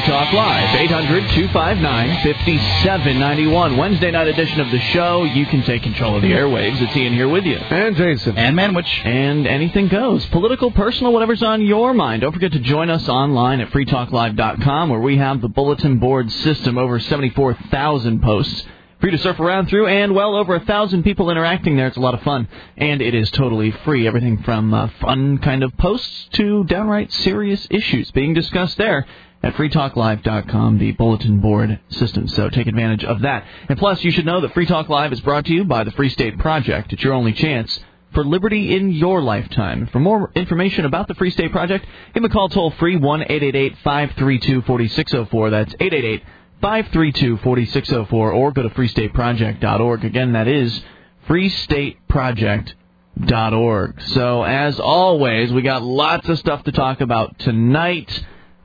Talk Live, 800-259-5791. Wednesday night edition of the show. You can take control of the airwaves. It's Ian here with you. And Jason. And Manwich. And anything goes. Political, personal, whatever's on your mind. Don't forget to join us online at freetalklive.com, where we have the bulletin board system, over 74,000 posts for you to surf around through, and well over 1,000 people interacting there. It's a lot of fun, and it is totally free. Everything from fun kind of posts to downright serious issues being discussed there at freetalklive.com, the bulletin board system. So take advantage of that. And plus, you should know that Free Talk Live is brought to you by the Free State Project. It's your only chance for liberty in your lifetime. For more information about the Free State Project, give them a call toll-free, 1-888-532-4604. That's 888-532-4604, or go to freestateproject.org. Again, that is freestateproject.org. So, as always, we got lots of stuff to talk about tonight.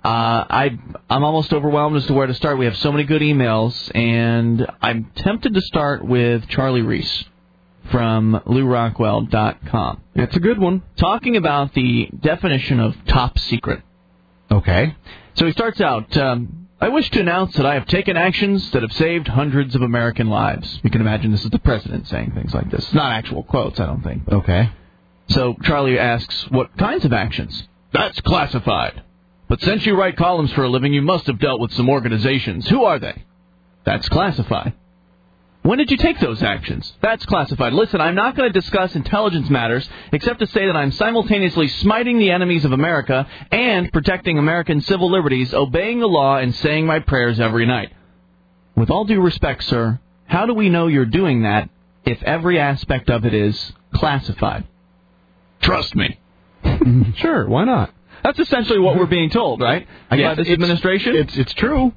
I'm almost overwhelmed as to where to start. We have so many good emails, and I'm tempted to start with Charlie Reese from LouRockwell.com. It's a good one. Talking about the definition of top secret. Okay. So he starts out, I wish to announce that I have taken actions that have saved hundreds of American lives. You can imagine this is the president saying things like this. Not actual quotes, I don't think. Okay. So Charlie asks, what kinds of actions? That's classified. But since you write columns for a living, you must have dealt with some organizations. Who are they? That's classified. When did you take those actions? That's classified. Listen, I'm not going to discuss intelligence matters, except to say that I'm simultaneously smiting the enemies of America and protecting American civil liberties, obeying the law, and saying my prayers every night. With all due respect, sir, how do we know you're doing that if every aspect of it is classified? Trust me. Sure, why not? That's essentially what we're being told, right? By this administration? It's true.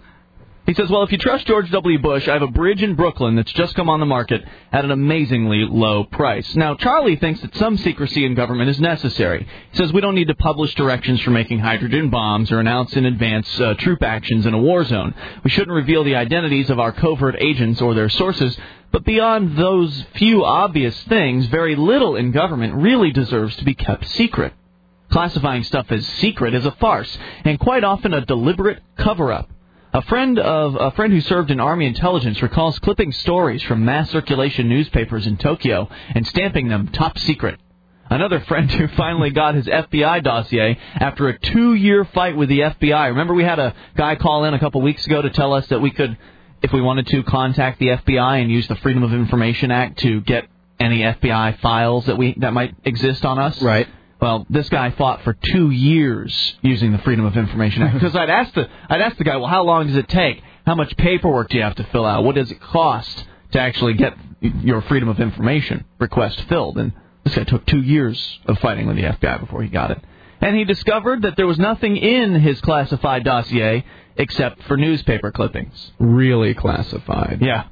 He says, well, if you trust George W. Bush, I have a bridge in Brooklyn that's just come on the market at an amazingly low price. Now, Charlie thinks that some secrecy in government is necessary. He says we don't need to publish directions for making hydrogen bombs or announce in advance troop actions in a war zone. We shouldn't reveal the identities of our covert agents or their sources. But beyond those few obvious things, very little in government really deserves to be kept secret. Classifying stuff as secret is a farce, and quite often a deliberate cover-up. A friend who served in Army intelligence recalls clipping stories from mass circulation newspapers in Tokyo and stamping them top secret. Another friend who finally got his FBI dossier after a 2-year fight with the FBI. Remember, we had a guy call in a couple weeks ago to tell us that we could, if we wanted to, contact the FBI and use the Freedom of Information Act to get any FBI files that might exist on us. Right. Well, this guy fought for 2 years using the Freedom of Information Act. Because I'd asked the guy, well, how long does it take? How much paperwork do you have to fill out? What does it cost to actually get your Freedom of Information request filled? And this guy took 2 years of fighting with the FBI before he got it. And he discovered that there was nothing in his classified dossier except for newspaper clippings. Really classified. Yeah.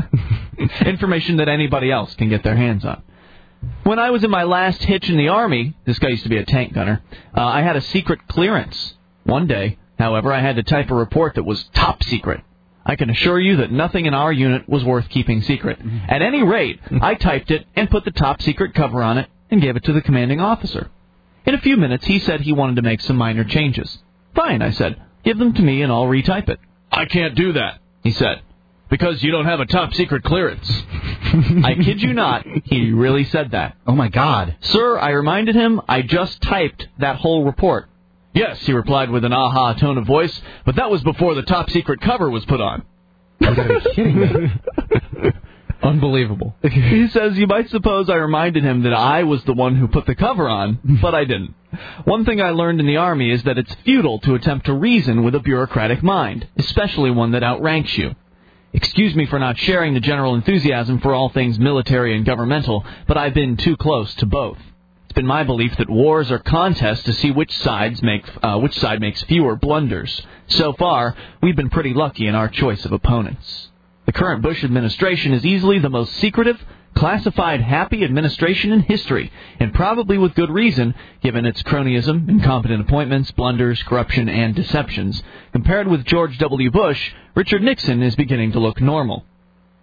Information that anybody else can get their hands on. When I was in my last hitch in the Army, this guy used to be a tank gunner, I had a secret clearance. One day, however, I had to type a report that was top secret. I can assure you that nothing in our unit was worth keeping secret. At any rate, I typed it and put the top secret cover on it and gave it to the commanding officer. In a few minutes, he said he wanted to make some minor changes. Fine, I said. Give them to me and I'll retype it. I can't do that, he said, because you don't have a top secret clearance. I kid you not, he really said that. Oh, my God. Sir, I reminded him, I just typed that whole report. Yes, he replied with an aha tone of voice, but that was before the top secret cover was put on. You gotta be kidding me. Unbelievable. He says, you might suppose I reminded him that I was the one who put the cover on, but I didn't. One thing I learned in the Army is that it's futile to attempt to reason with a bureaucratic mind, especially one that outranks you. Excuse me for not sharing the general enthusiasm for all things military and governmental, but I've been too close to both. It's been my belief that wars are contests to see which side makes fewer blunders. So far, we've been pretty lucky in our choice of opponents. The current Bush administration is easily the most secretive, classified, happy administration in history, and probably with good reason, given its cronyism, incompetent appointments, blunders, corruption, and deceptions. Compared with George W. Bush, Richard Nixon is beginning to look normal.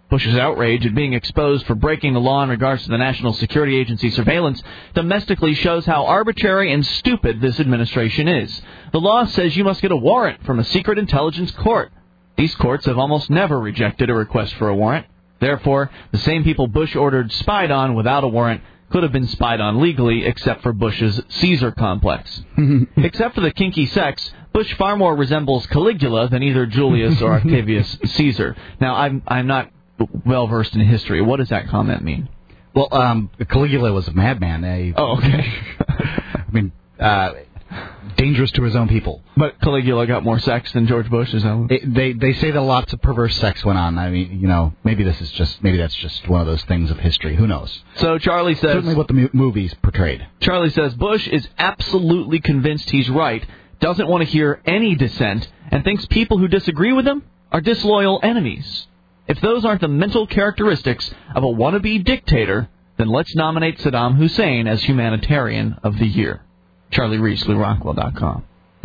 Bush's outrage at being exposed for breaking the law in regards to the National Security Agency surveillance domestically shows how arbitrary and stupid this administration is. The law says you must get a warrant from a secret intelligence court. These courts have almost never rejected a request for a warrant. Therefore, the same people Bush ordered spied on without a warrant could have been spied on legally, except for Bush's Caesar complex. Except for the kinky sex, Bush far more resembles Caligula than either Julius or Octavius Caesar. Now, I'm not well-versed in history. What does that comment mean? Well, Caligula was a madman. Okay. I mean, dangerous to his own people. But Caligula got more sex than George Bush, is that? They say that lots of perverse sex went on. I mean, maybe that's just one of those things of history. Who knows? So Charlie says... Certainly what the movies portrayed. Charlie says Bush is absolutely convinced he's right, doesn't want to hear any dissent, and thinks people who disagree with him are disloyal enemies. If those aren't the mental characteristics of a wannabe dictator, then let's nominate Saddam Hussein as Humanitarian of the Year. Charlie Reese, LouRockwell.com.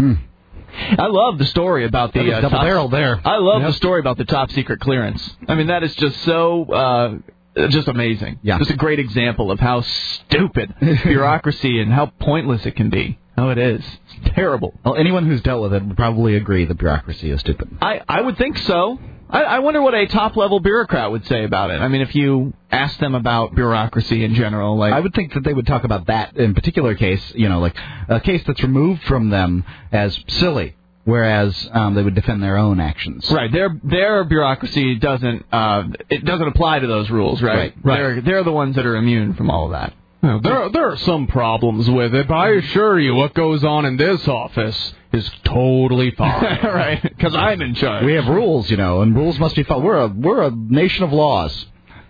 I love the story about the double barrel there. I love the story about the top secret clearance. I mean, that is just so just amazing. Yeah. Just a great example of how stupid bureaucracy and how pointless it can be. Oh, it is. It's terrible. Well, anyone who's dealt with it would probably agree that bureaucracy is stupid. I would think so. I wonder what a top-level bureaucrat would say about it. I mean, if you ask them about bureaucracy in general, like... I would think that they would talk about that in particular case, like a case that's removed from them as silly, whereas they would defend their own actions. Right. Their bureaucracy doesn't apply to those rules, right? Right. They're the ones that are immune from all of that. There are some problems with it, but I assure you what goes on in this office is totally fine. Right, because I'm in charge. We have rules, and rules must be followed. We're a nation of laws.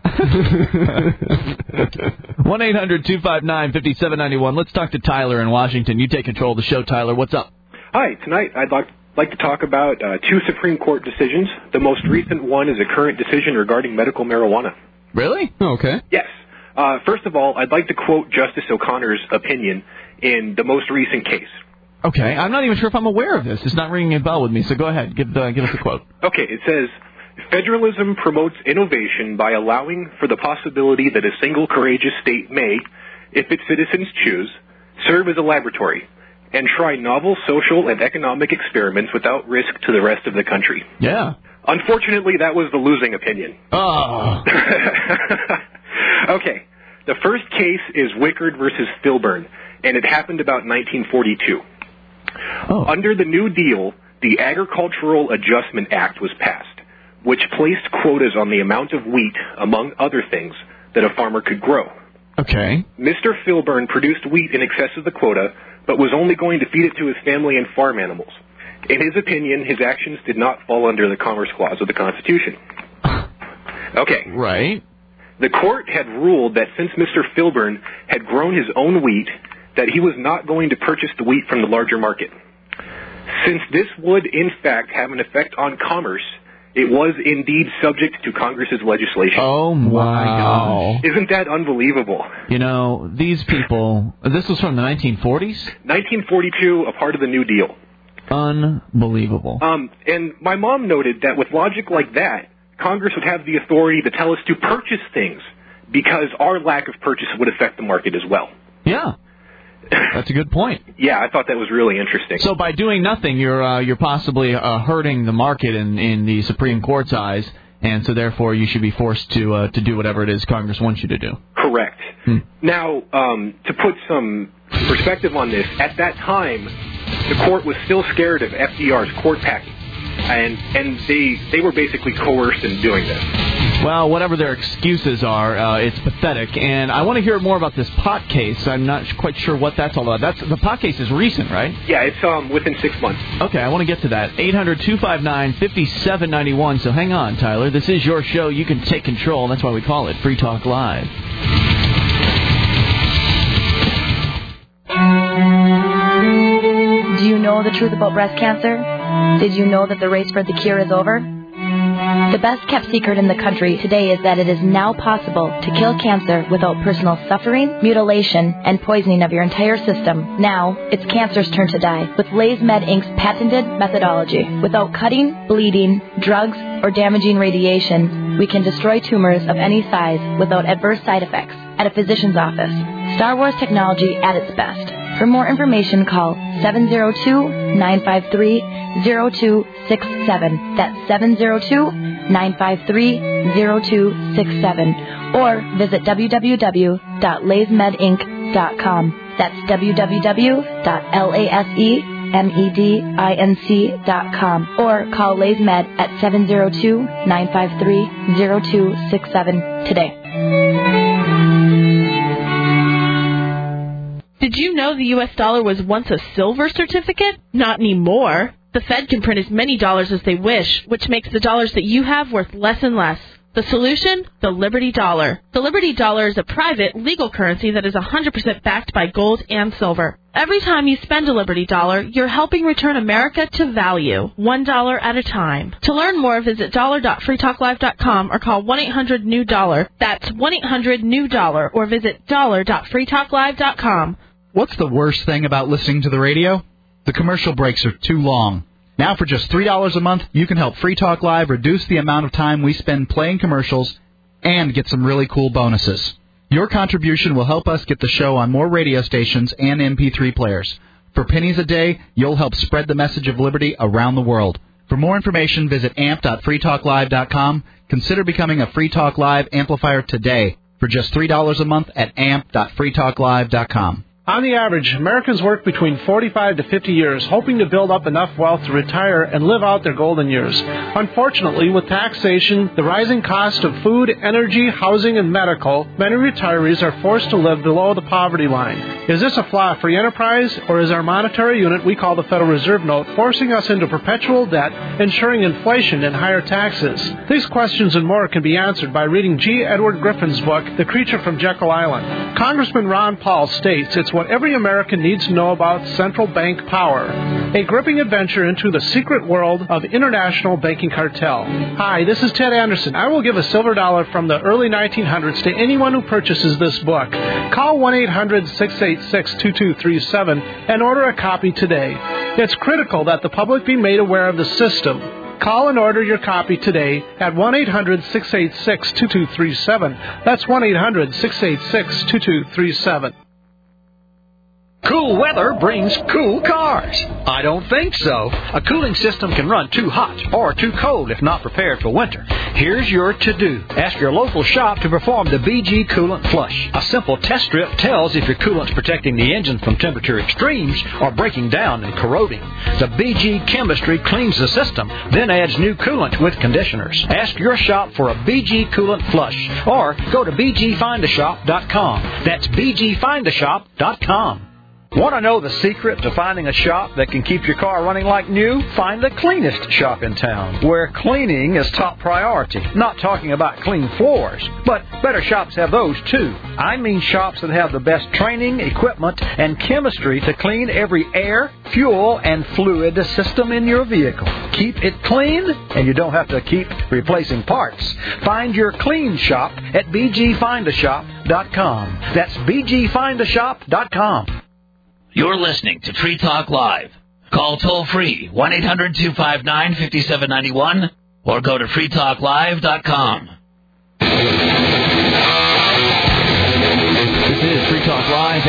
1-800-259-5791. Let's talk to Tyler in Washington. You take control of the show, Tyler. What's up? Hi. Tonight I'd like to talk about two Supreme Court decisions. The most recent one is a current decision regarding medical marijuana. Really? Okay. Yes. First of all, I'd like to quote Justice O'Connor's opinion in the most recent case. Okay. I'm not even sure if I'm aware of this. It's not ringing a bell with me, so go ahead. Give us a quote. Okay. It says, federalism promotes innovation by allowing for the possibility that a single courageous state may, if its citizens choose, serve as a laboratory and try novel social and economic experiments without risk to the rest of the country. Yeah. Unfortunately, that was the losing opinion. Oh. Okay. The first case is Wickard versus Filburn, and it happened about 1942. Oh. Under the New Deal, the Agricultural Adjustment Act was passed, which placed quotas on the amount of wheat, among other things, that a farmer could grow. Okay. Mr. Filburn produced wheat in excess of the quota, but was only going to feed it to his family and farm animals. In his opinion, his actions did not fall under the Commerce Clause of the Constitution. Okay. Right. The court had ruled that since Mr. Filburn had grown his own wheat, that he was not going to purchase the wheat from the larger market. Since this would, in fact, have an effect on commerce, it was indeed subject to Congress's legislation. Oh, my gosh. Isn't that unbelievable? These people... This was from the 1940s? 1942, a part of the New Deal. Unbelievable. And my mom noted that with logic like that, Congress would have the authority to tell us to purchase things because our lack of purchase would affect the market as well. Yeah. That's a good point. Yeah, I thought that was really interesting. So by doing nothing, you're possibly hurting the market in the Supreme Court's eyes, and so therefore you should be forced to do whatever it is Congress wants you to do. Correct. Now, to put some perspective on this, at that time, the court was still scared of FDR's court packing, and they were basically coerced in doing this. Well, whatever their excuses are, it's pathetic. And I want to hear more about this pot case. I'm not quite sure what that's all about. The pot case is recent, right? Yeah, it's within 6 months. Okay, I want to get to that. 800-259-5791. So hang on, Tyler. This is your show. You can take control. That's why we call it Free Talk Live. Do you know the truth about breast cancer? Did you know that the race for the cure is over? The best-kept secret in the country today is that it is now possible to kill cancer without personal suffering, mutilation, and poisoning of your entire system. Now, it's cancer's turn to die with Lays Med Inc.'s patented methodology. Without cutting, bleeding, drugs, or damaging radiation, we can destroy tumors of any size without adverse side effects at a physician's office. Star Wars technology at its best. For more information, call 702-953-0267. That's 702-953-0267. Or visit www.laysmedinc.com. That's www.lasemedinc.com. Or call Lays Med at 702-953-0267 today. Did you know the U.S. dollar was once a silver certificate? Not anymore. The Fed can print as many dollars as they wish, which makes the dollars that you have worth less and less. The solution? The Liberty Dollar. The Liberty Dollar is a private, legal currency that is 100% backed by gold and silver. Every time you spend a Liberty Dollar, you're helping return America to value, $1 at a time. To learn more, visit dollar.freetalklive.com or call 1-800-NEW-DOLLAR. That's 1-800-NEW-DOLLAR or visit dollar.freetalklive.com. What's the worst thing about listening to the radio? The commercial breaks are too long. Now for just $3 a month, you can help Free Talk Live reduce the amount of time we spend playing commercials and get some really cool bonuses. Your contribution will help us get the show on more radio stations and MP3 players. For pennies a day, you'll help spread the message of liberty around the world. For more information, visit amp.freetalklive.com. Consider becoming a Free Talk Live amplifier today for just $3 a month at amp.freetalklive.com. On the average, Americans work between 45 to 50 years, hoping to build up enough wealth to retire and live out their golden years. Unfortunately, with taxation, the rising cost of food, energy, housing, and medical, many retirees are forced to live below the poverty line. Is this a flaw of free enterprise, or is our monetary unit we call the Federal Reserve Note forcing us into perpetual debt, ensuring inflation and higher taxes? These questions and more can be answered by reading G. Edward Griffin's book, The Creature from Jekyll Island. Congressman Ron Paul states it's what every American needs to know about central bank power. A gripping adventure into the secret world of international banking cartel. Hi, this is Ted Anderson. I will give a silver dollar from the early 1900s to anyone who purchases this book. Call 1-800-686-2237 and order a copy today. It's critical that the public be made aware of the system. Call and order your copy today at 1-800-686-2237. That's 1-800-686-2237. Cool weather brings cool cars. I don't think so. A cooling system can run too hot or too cold if not prepared for winter. Here's your to-do. Ask your local shop to perform the BG Coolant Flush. A simple test strip tells if your coolant's protecting the engine from temperature extremes or breaking down and corroding. The BG chemistry cleans the system, then adds new coolant with conditioners. Ask your shop for a BG Coolant Flush or go to bgfindashop.com. That's bgfindashop.com. Want to know the secret to finding a shop that can keep your car running like new? Find the cleanest shop in town, where cleaning is top priority. Not talking about clean floors, but better shops have those too. I mean shops that have the best training, equipment, and chemistry to clean every air, fuel, and fluid system in your vehicle. Keep it clean, and you don't have to keep replacing parts. Find your clean shop at bgfindashop.com. That's bgfindashop.com. You're listening to Free Talk Live. Call toll-free 1-800-259-5791 or go to freetalklive.com. This is Free Talk Live,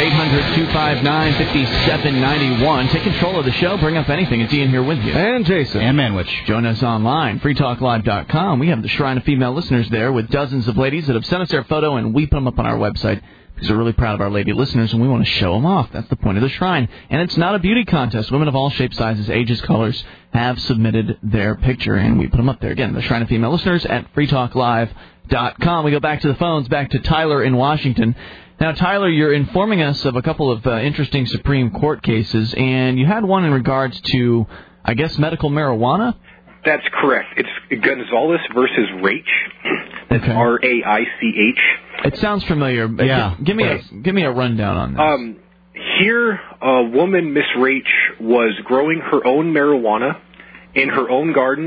800-259-5791. Take control of the show. Bring up anything. It's Ian here with you. And Jason. And Manwich. Join us online, freetalklive.com. We have the Shrine of Female Listeners there with dozens of ladies that have sent us their photo, and we put them up on our website. Because we're really proud of our lady listeners, and we want to show them off. That's the point of the Shrine. And it's not a beauty contest. Women of all shapes, sizes, ages, colors have submitted their picture, and we put them up there. Again, the Shrine of Female Listeners at freetalklive.com. We go back to the phones, back to Tyler in Washington. Now, Tyler, you're informing us of a couple of interesting Supreme Court cases, and you had one in regards to, I guess, medical marijuana? That's correct. It's Gonzalez versus Raich. That's okay. R-A-I-C-H. It sounds familiar. Yeah. Give me a rundown on this. Here, a woman, Miss Raich, was growing her own marijuana in her own garden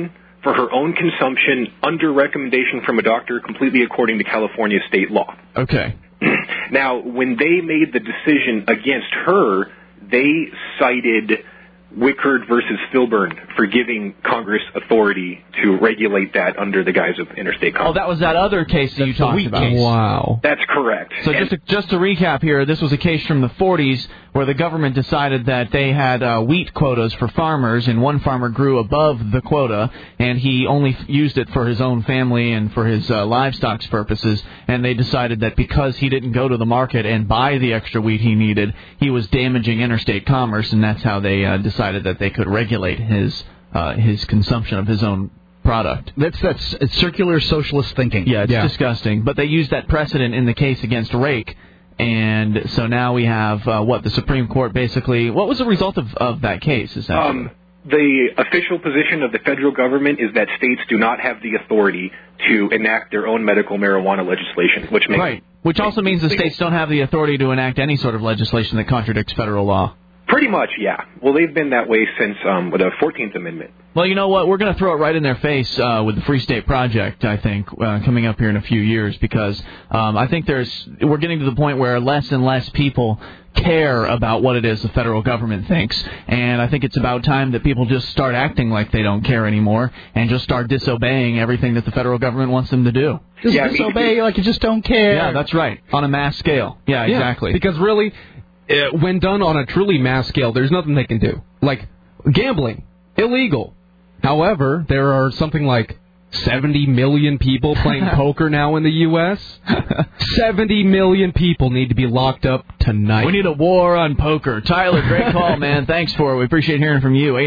for her own consumption under recommendation from a doctor, completely according to California state law. Okay. Now, when they made the decision against her, they cited Wickard versus Filburn for giving Congress authority to regulate that under the guise of interstate commerce. Oh, that was that other case that you talked about. Wow. That's correct. So just to recap here, this was a case from the 40s where the government decided that they had wheat quotas for farmers, and one farmer grew above the quota, and he only used it for his own family and for his livestock purposes, and they decided that because he didn't go to the market and buy the extra wheat he needed, he was damaging interstate commerce, and that's how they decided that they could regulate his consumption of his own product. It's circular socialist thinking. Yeah, it's disgusting. But they used that precedent in the case against Rake, and so now we have the Supreme Court basically. What was the result of that case? The official position of the federal government is that states do not have the authority to enact their own medical marijuana legislation, which also means the states don't have the authority to enact any sort of legislation that contradicts federal law. Pretty much, yeah. Well, they've been that way since the 14th Amendment. Well, you know what? We're going to throw it right in their face with the Free State Project, I think, coming up here in a few years, because I think we're getting to the point where less and less people care about what it is the federal government thinks, and I think it's about time that people just start acting like they don't care anymore and just start disobeying everything that the federal government wants them to do. Just disobey like you just don't care. Yeah, that's right. On a mass scale. Yeah, exactly. Because really, when done on a truly mass scale, there's nothing they can do. Like gambling, illegal. However, there are something like 70 million people playing poker now in the U.S. 70 million people need to be locked up tonight. We need a war on poker. Tyler, great call, man. Thanks for it. We appreciate hearing from you.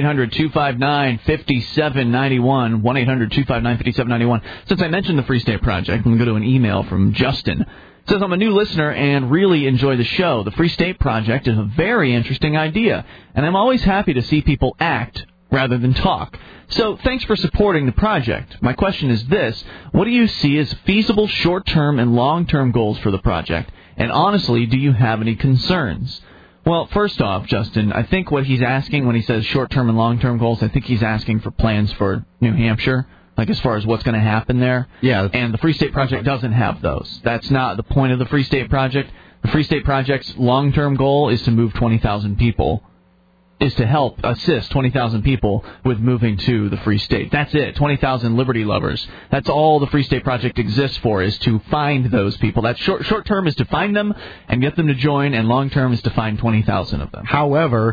800-259-5791. 1-800-259-5791. Since I mentioned the Free State Project, I'm going to go to an email from Justin. It says, I'm a new listener and really enjoy the show. The Free State Project is a very interesting idea, and I'm always happy to see people act rather than talk. So thanks for supporting the project. My question is this: what do you see as feasible short-term and long-term goals for the project? And honestly, do you have any concerns? Well, first off, Justin, I think what he's asking when he says short-term and long-term goals, I think he's asking for plans for New Hampshire, like as far as what's going to happen there. Yeah. And the Free State Project doesn't have those. That's not the point of the Free State Project. The Free State Project's long-term goal is to move 20,000 people. Is to help assist 20,000 people with moving to the Free State. That's it. 20,000 liberty lovers. That's all the Free State Project exists for, is to find those people. That short term is to find them and get them to join, and long term is to find 20,000 of them. However,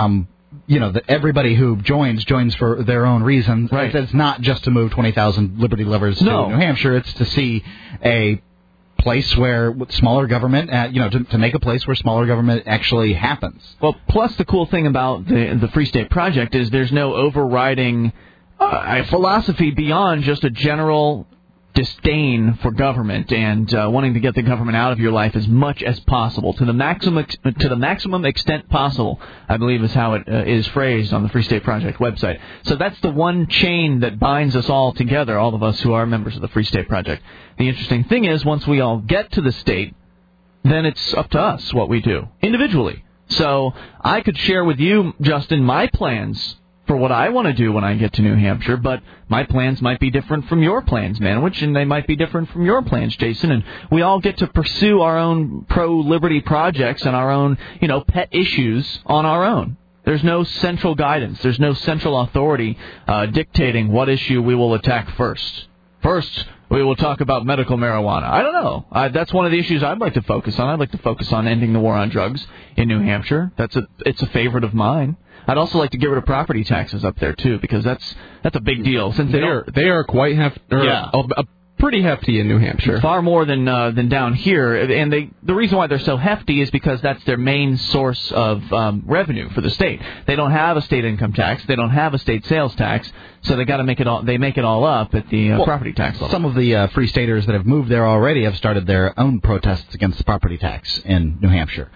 everybody who joins for their own reasons. Right. It's not just to move 20,000 liberty lovers to New Hampshire. It's to see a place where smaller government, to make a place where smaller government actually happens. Well, plus the cool thing about the Free State Project is there's no overriding philosophy beyond just a general disdain for government and wanting to get the government out of your life as much as possible, to the maximum extent possible, I believe is how it is phrased on the Free State Project website. So that's the one chain that binds us all together, all of us who are members of the Free State Project. The interesting thing is, once we all get to the state, then it's up to us what we do individually. So I could share with you, Justin, my plans for what I want to do when I get to New Hampshire, but my plans might be different from your plans, Manowich, and they might be different from your plans, Jason, and we all get to pursue our own pro-liberty projects and our own, pet issues on our own. There's no central guidance. There's no central authority dictating what issue we will attack first. First, we will talk about medical marijuana. I don't know. That's one of the issues I'd like to focus on. I'd like to focus on ending the war on drugs in New Hampshire. It's a favorite of mine. I'd also like to get rid of property taxes up there too, because that's a big deal. Since they are quite hefty. Pretty hefty in New Hampshire. Far more than down here. And the reason why they're so hefty is because that's their main source of revenue for the state. They don't have a state income tax. They don't have a state sales tax. So they got to make it all. They make it all up at the property tax level. Some of the Free Staters that have moved there already have started their own protests against the property tax in New Hampshire.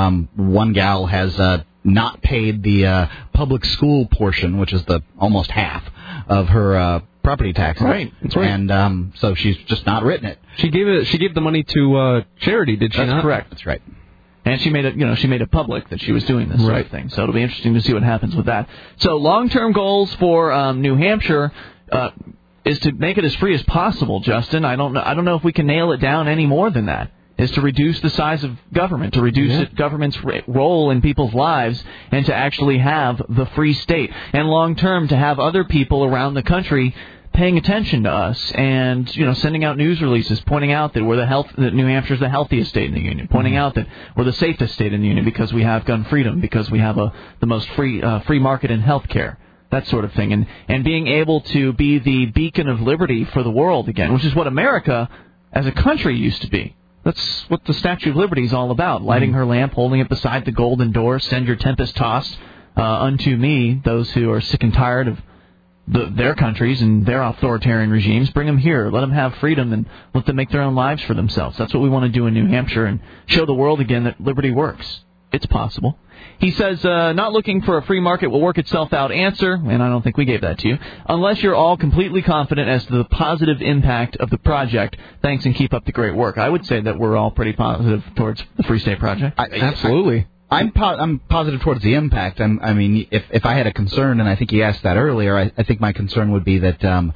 One gal has not paid the public school portion, which is the almost half of her property taxes. Right. That's right. And so she's just not written it. She gave the money to charity, did she not? That's correct. That's right. And she made it public that she was doing this sort of thing. So it'll be interesting to see what happens with that. So long-term goals for New Hampshire. is to make it as free as possible, Justin. I don't know if we can nail it down any more than that. Is to reduce the size of government, to reduce government's role in people's lives, and to actually have the free state. And long term, to have other people around the country paying attention to us and, sending out news releases pointing out that that New Hampshire's the healthiest state in the union, pointing out that we're the safest state in the union because we have gun freedom, because we have the most free market in health care. That sort of thing. And being able to be the beacon of liberty for the world again, which is what America as a country used to be. That's what the Statue of Liberty is all about, lighting her lamp, holding it beside the golden door, send your tempest tossed unto me, those who are sick and tired of their countries and their authoritarian regimes. Bring them here, let them have freedom, and let them make their own lives for themselves. That's what we want to do in New Hampshire, and show the world again that liberty works. It's possible. He says, not looking for a free market will work itself out answer, and I don't think we gave that to you, unless you're all completely confident as to the positive impact of the project. Thanks, and keep up the great work. I would say that we're all pretty positive towards the Free State Project. Absolutely. I'm positive towards the impact. I mean, if I had a concern, and I think he asked that earlier, I think my concern would be that, I'm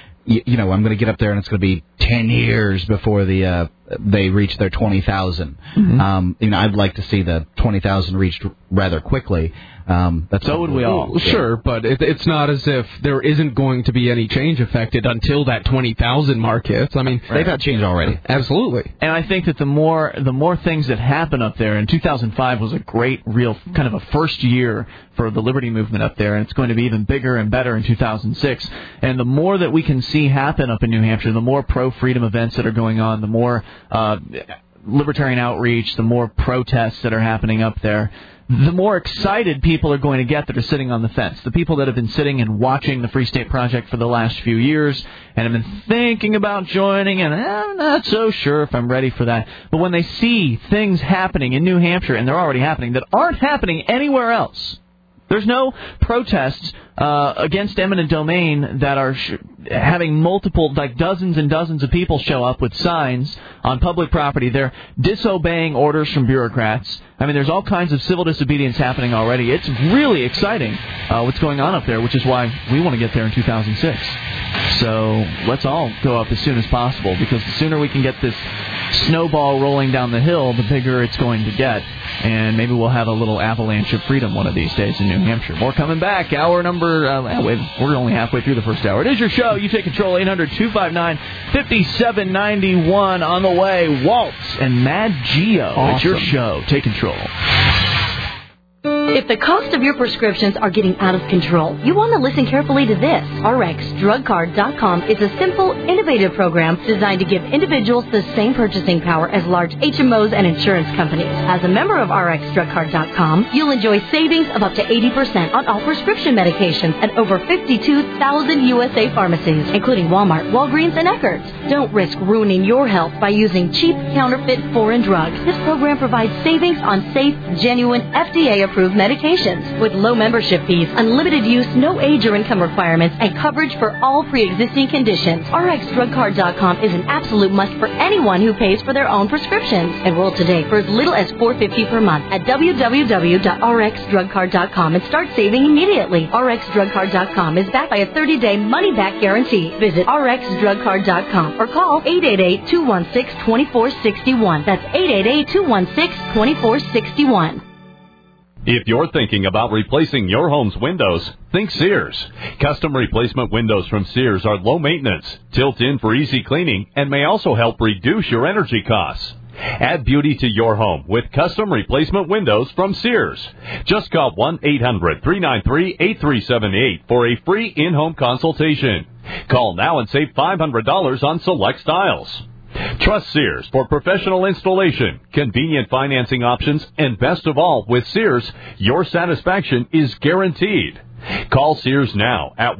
going to get up there and it's going to be 10 years before they reach their 20,000. Mm-hmm. I'd like to see the 20,000 reached rather quickly. So would we all. Sure, but it's not as if there isn't going to be any change affected until that 20,000 mark hits. I mean, they've had change already. Absolutely. And I think that the more things that happen up there, and 2005 was a great, real kind of a first year for the liberty movement up there, and it's going to be even bigger and better in 2006. And the more that we can see happen up in New Hampshire, the more pro-freedom events that are going on, the more libertarian outreach, the more protests that are happening up there, the more excited people are going to get that are sitting on the fence. The people that have been sitting and watching the Free State Project for the last few years and have been thinking about joining, and I'm not so sure if I'm ready for that. But when they see things happening in New Hampshire, and they're already happening, that aren't happening anywhere else. There's no protests against eminent domain that are having multiple, like dozens and dozens of people show up with signs on public property. They're disobeying orders from bureaucrats. I mean, there's all kinds of civil disobedience happening already. It's really exciting what's going on up there, which is why we want to get there in 2006. So let's all go up as soon as possible, because the sooner we can get this snowball rolling down the hill, the bigger it's going to get. And maybe we'll have a little avalanche of freedom one of these days in New Hampshire. More coming back. Hour number, we're only halfway through the first hour. It is your show. You take control. 800-259-5791 on the way. Waltz and Mad Geo. Awesome. It's your show. Take control. If the cost of your prescriptions are getting out of control, you want to listen carefully to this. RxDrugCard.com is a simple, innovative program designed to give individuals the same purchasing power as large HMOs and insurance companies. As a member of RxDrugCard.com, you'll enjoy savings of up to 80% on all prescription medications at over 52,000 USA pharmacies, including Walmart, Walgreens, and Eckerd's. Don't risk ruining your health by using cheap, counterfeit, foreign drugs. This program provides savings on safe, genuine, FDA-approved medications with low membership fees, unlimited use, no age or income requirements, and coverage for all pre-existing conditions. RxDrugCard.com is an absolute must for anyone who pays for their own prescriptions. Enroll today for as little as $4.50 per month at www.rxdrugcard.com and start saving immediately. RxDrugCard.com is backed by a 30-day money-back guarantee. Visit RxDrugCard.com or call 888-216-2461. That's 888-216-2461. If you're thinking about replacing your home's windows, think Sears. Custom replacement windows from Sears are low maintenance, tilt in for easy cleaning, and may also help reduce your energy costs. Add beauty to your home with custom replacement windows from Sears. Just call 1-800-393-8378 for a free in-home consultation. Call now and save $500 on select styles. Trust Sears for professional installation, convenient financing options, and best of all, with Sears, your satisfaction is guaranteed. Call Sears now at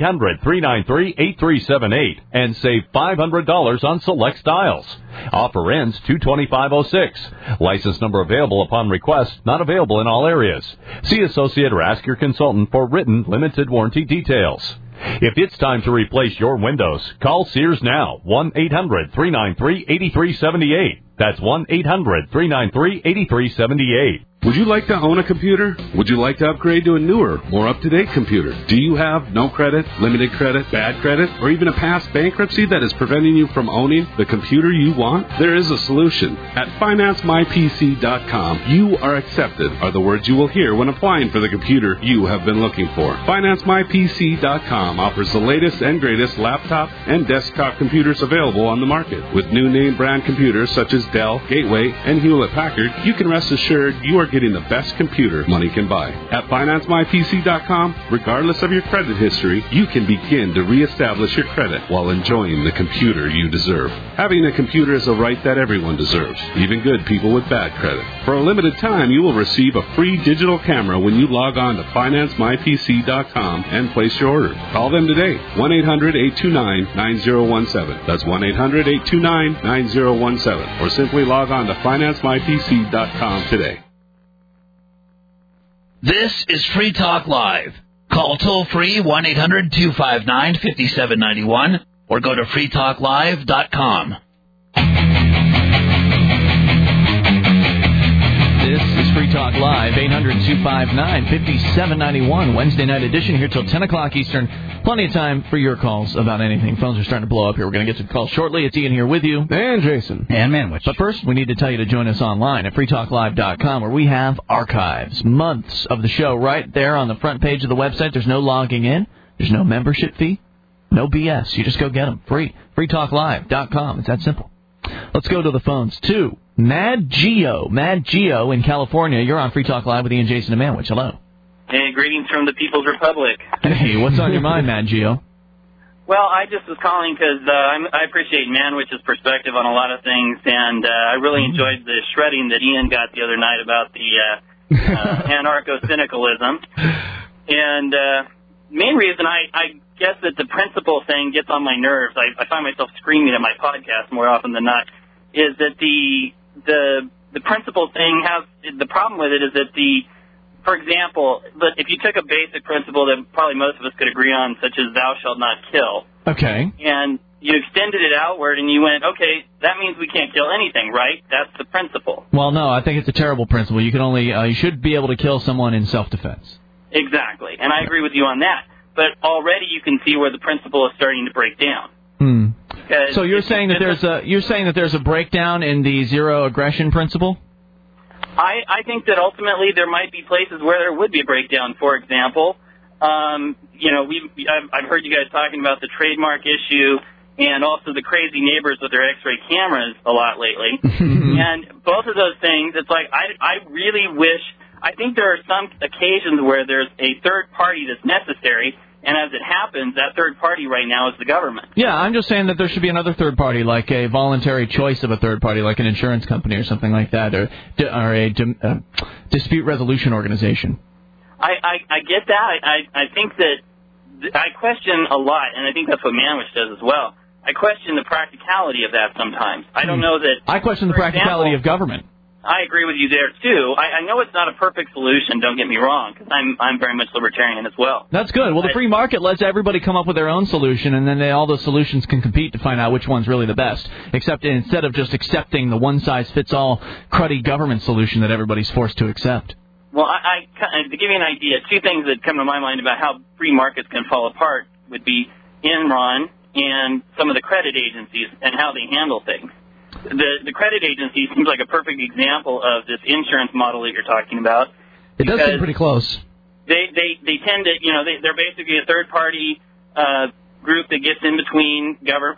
1-800-393-8378 and save $500 on select styles. Offer ends 2/25/06. License number available upon request, not available in all areas. See associate or ask your consultant for written limited warranty details. If it's time to replace your windows, call Sears now, 1-800-393-8378. That's 1-800-393-8378. Would you like to own a computer? Would you like to upgrade to a newer, more up-to-date computer? Do you have no credit, limited credit, bad credit, or even a past bankruptcy that is preventing you from owning the computer you want? There is a solution. At FinanceMyPC.com, you are accepted are the words you will hear when applying for the computer you have been looking for. FinanceMyPC.com offers the latest and greatest laptop and desktop computers available on the market. With new name brand computers such as Dell, Gateway, and Hewlett-Packard, you can rest assured you are getting the best computer money can buy. At FinanceMyPC.com, regardless of your credit history, you can begin to reestablish your credit while enjoying the computer you deserve. Having a computer is a right that everyone deserves, even good people with bad credit. For a limited time, you will receive a free digital camera when you log on to FinanceMyPC.com and place your order. Call them today, 1-800-829-9017. That's 1-800-829-9017. Or simply log on to FinanceMyPC.com today. This is Free Talk Live. Call toll-free 1-800-259-5791 or go to freetalklive.com. This is Free Talk Live, 800-259-5791, Wednesday night edition here till 10 o'clock Eastern. Plenty of time for your calls about anything. Phones are starting to blow up here. We're going to get to the calls shortly. It's Ian here with you. And Jason. And Manwich. But first, we need to tell you to join us online at freetalklive.com, where we have archives, months of the show right there on the front page of the website. There's no logging in. There's no membership fee. No BS. You just go get them. Free. freetalklive.com. It's that simple. Let's go to the phones, too. Mad Geo in California. You're on Free Talk Live with Ian, Jason, and Manwich. Hello. Hey, greetings from the People's Republic. Hey, what's on your mind, Mad Geo? Well, I just was calling because I appreciate Manwich's perspective on a lot of things, and I really enjoyed the shredding that Ian got the other night about the anarcho-syndicalism. And main reason I guess that the principle thing gets on my nerves, I find myself screaming at my podcast more often than not, is that the principle thing has, the problem with it is that for example, if you took a basic principle that probably most of us could agree on, such as thou shalt not kill. Okay. And you extended it outward and you went, okay, that means we can't kill anything, right? That's the principle. Well, no, I think it's a terrible principle. You can only, you should be able to kill someone in self-defense. Exactly. And I agree with you on that. But already you can see where the principle is starting to break down. So you're saying that there's a breakdown in the zero aggression principle? I think that ultimately there might be places where there would be a breakdown. For example, I've heard you guys talking about the trademark issue and also the crazy neighbors with their X-ray cameras a lot lately. And both of those things, it's like I really wish. I think there are some occasions where there's a third party that's necessary. And as it happens, that third party right now is the government. Yeah, I'm just saying that there should be another third party, like a voluntary choice of a third party, like an insurance company or something like that, or a dispute resolution organization. I get that. I think that I question a lot, and I think that's what Manwich does as well. I question the practicality of that sometimes. I don't know that... I question the practicality of government. I agree with you there, too. I know it's not a perfect solution, don't get me wrong, because I'm very much libertarian as well. That's good. Well, the free market lets everybody come up with their own solution, and then all those solutions can compete to find out which one's really the best, instead of just accepting the one-size-fits-all cruddy government solution that everybody's forced to accept. Well, to give you an idea, two things that come to my mind about how free markets can fall apart would be Enron and some of the credit agencies and how they handle things. The credit agency seems like a perfect example of this insurance model that you're talking about. It does seem pretty close. They tend to, they're basically a third party group that gets in between